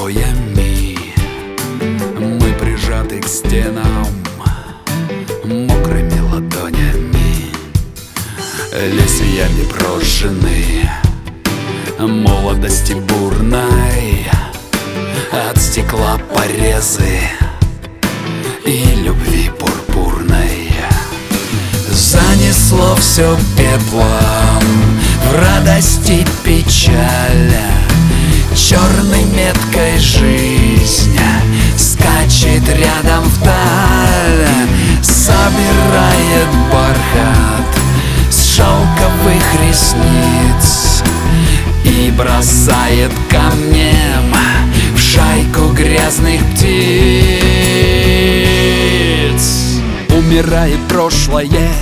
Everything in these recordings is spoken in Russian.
обоями. Мы прижаты к стенам мокрыми ладонями. Лезвиями прожжены молодости бурной, от стекла порезы и любви пурпурной. Занесло все пеплом в радости печаль. Черной меткой жизнь скачет рядом вдаль, собирает бархат с шелковых ресниц и бросает камнем в шайку грязных птиц. Умирает прошлое,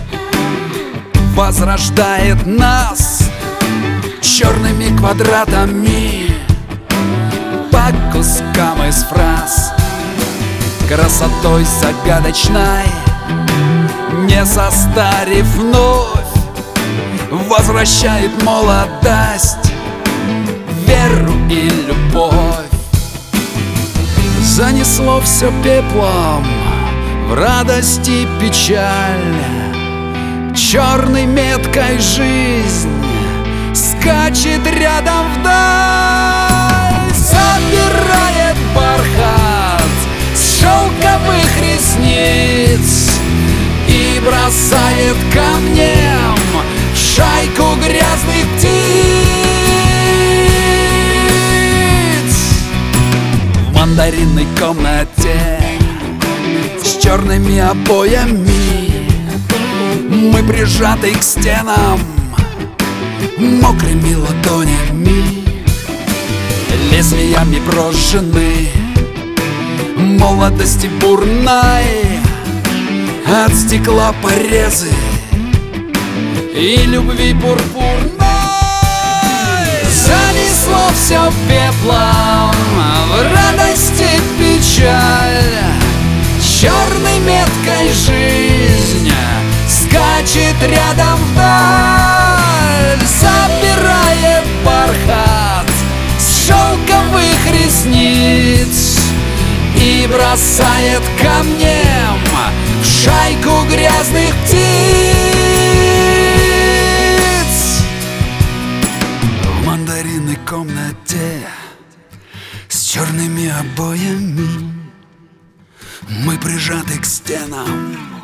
возрождает нас черными квадратами по кускам из фраз, красотой загадочной, не состарив вновь, возвращает молодость, веру и любовь. Занесло все пеплом в радости печаль. Черной меткой жизнь скачет рядом вдаль, собирает бархат с шелковых ресниц и бросает камнем в шайку грязных птиц. В мандаринной комнате с черными обоями мы прижаты к стенам мокрыми ладонями. Лезвиями прожжены молодости бурной, от стекла порезы и любви пурпурной. Занесло все пеплом в радости печаль. Черной меткой жизнь скачет рядом вдаль, собирает бархат с шелковых ресниц и бросает камнем в шайку грязных птиц. В мандаринной комнате с черными обоями мы прижаты к стенам